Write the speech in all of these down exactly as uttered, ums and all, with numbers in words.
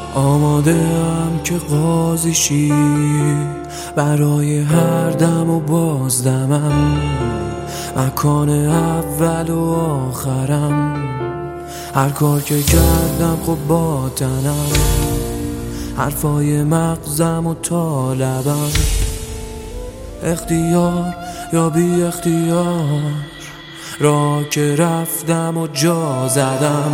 آماده‌ام که قاضیشی برای هر دم و بازدمم، مکان اول و آخرم، هر کار که کردم خب با تنم، حرفای مغزم و طالبم، اختیار یا بی اختیار، راه که رفتم و جا زدم،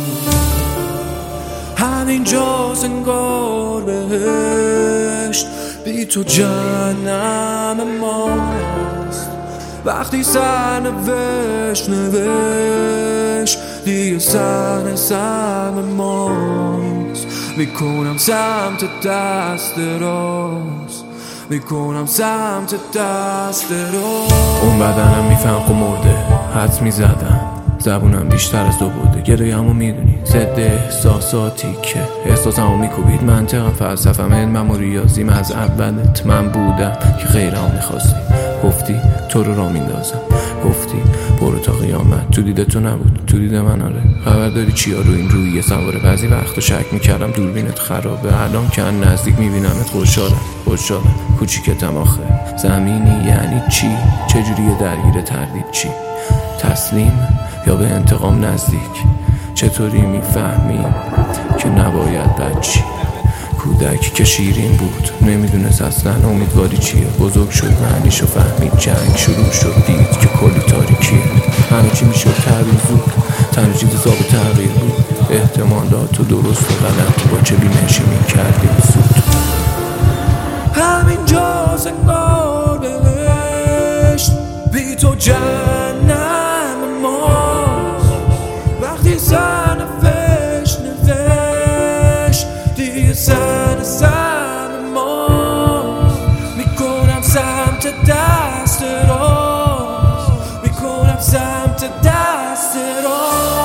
همین جاست انگار بهشت، بی تو جهنم ماست. وقتی سرنوشت نوشت دیگه سر سرم ماست، میکنم سمت دست راست، میکنم سمت دست راست. اون بدنم میفهم که مرده، حد میزدم زبونم بیشتر از دو بوده، گرایمو میدونی ضد احساساتی که احساسمو میکوبید، منطقم فلسفم علمم و ریاضیم از اولت من بودم که غیرمو میخواستی، گفتی تو رو را میندازم، گفتی برو تا قیامت، تو دیده تو نبود تو دیده من آره. خبر داری چیا رو این رویه سواره، بعضی وقتا شک میکردم دوربینت خرابه، الان که نزدیک میبینمت خوشحالم خوشحالم کوچیکتم آخه. زمینی یعنی چی؟ چجوریه درگیر تردید چی؟ تسلیم یا به انتقام نزدیک؟ چطوری میفهمی که نباید بچی؟ کودک که شیرین بود نمیدونست اصلا امیدواری چیه، بزرگ شد معنیشو فهمید، جنگ شروع شد دید که کلی تاریکیه، همه چی میشد تغییر زود، تنها چیز حساب تغییر بود، احتمالات و درست و غلط با چه بیمشی میکردیم زود. همین جاست انگار بهشت، بی تو جهنم ماست. وقتی سرنوشت نوشت دیگه سر سر ماست، میکنم سمت دست راست، میکنم سمت دست راست.